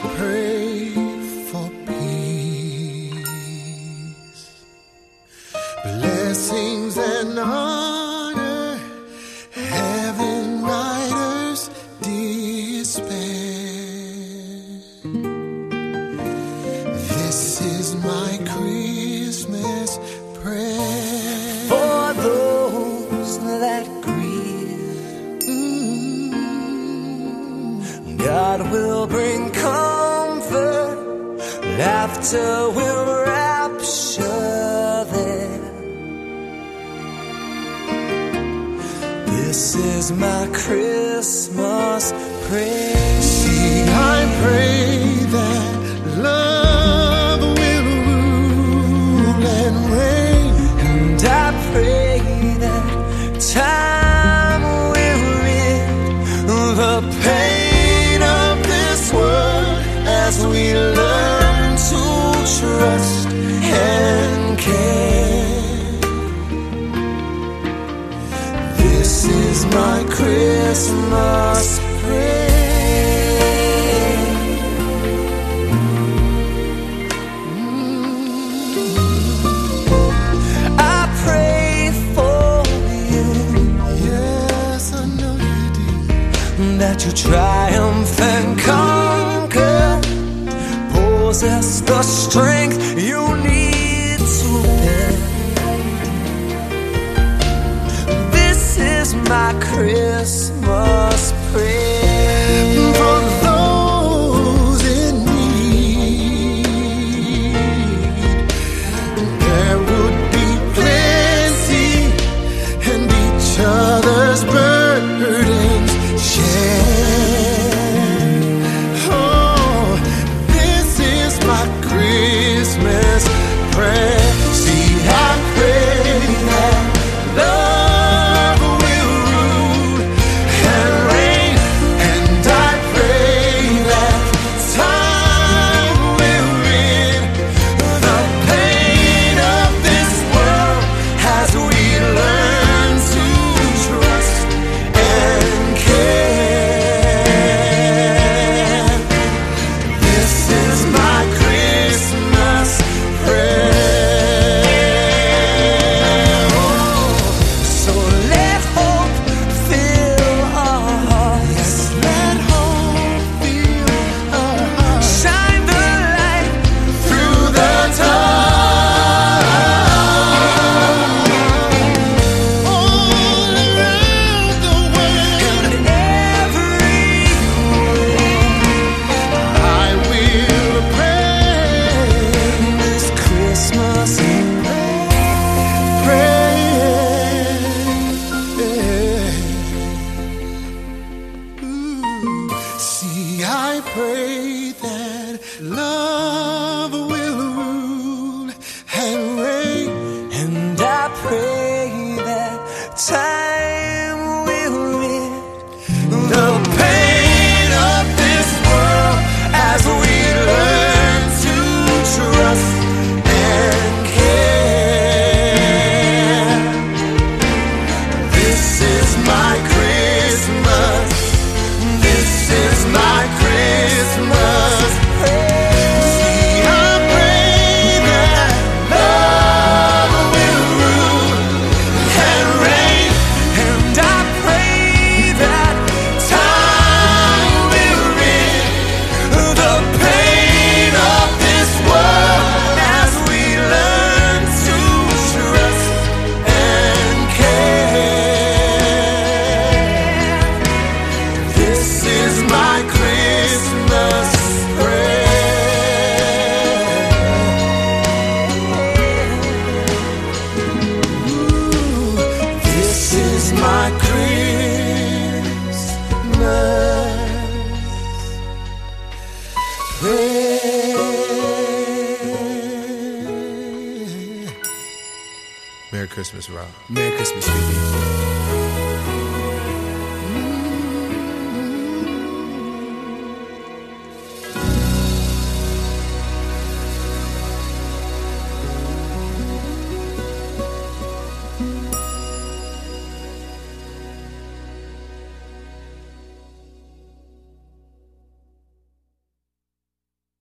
pray for peace, blessings and honor, heaven riders despair. This is my Christmas prayer for those that grieve. God will bring comfort, laughter will rapture them. This is my Christmas prayer. See, I pray that love will rule and reign, and I pray that time will rid the pain of this world as we learn to trust and care. This is my Christmas prayer. I pray for you. yes, I know you do, That you triumph and conquer, possess the strength you need to bear. This is my Christmas prayer for those in need. There would be plenty and each other's burdens share. Oh, this is my Christmas prayer. See, I pray that love will rule and reign, and I pray that time will rid the pain of this world as we learn to trust and care. This is my Christmas prayer. So let hope fill our hearts. Yes, let hope fill our hearts. Shine the light Through the dark, all around the world, and everywhere. I will pray This Christmas See, I pray that love will rule and reign, and I pray that time will rid the pain of this world as we learn to trust and care. This is my Christmas. This is my Christmas. See, I pray that love will rule and reign, and I pray that time will rid the pain of this world as we learn to trust and care. This is my Christmas prayer. This is my Christmas prayer. Merry Christmas, Rob. Merry Christmas, baby.